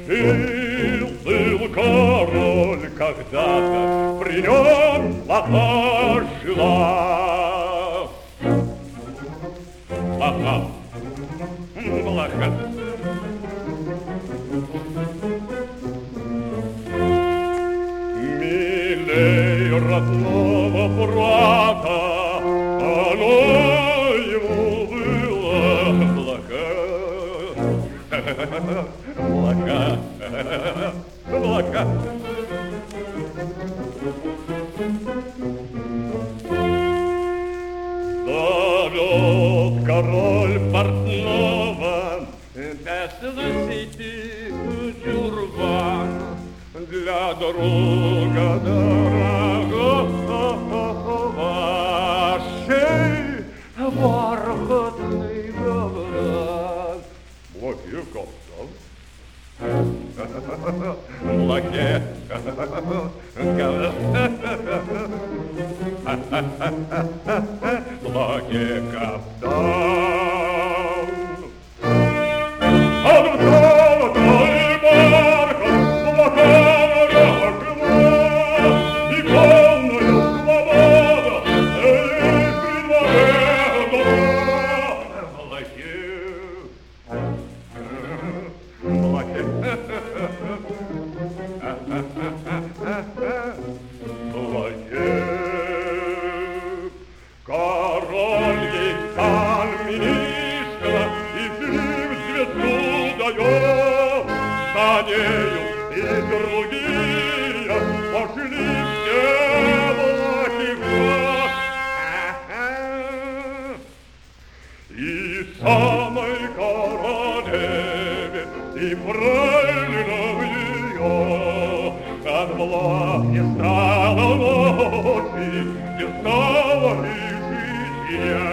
Жил король когда-то, при нем лоха жила. Ага, лоха. Милей родного брата, оно ему было лоха. Лоха, лоха. Зовет король портного, послушайте, чурбан, для друга дорогого шей бархатный ковран. Лаке кафтан. Лаке Лаке кафтан. Король ей стал министра и им звезду дает. За нею и другие пошли все блаки в год. И самой королеве и правильно ее от благ не стало ночи, не стало и жизни.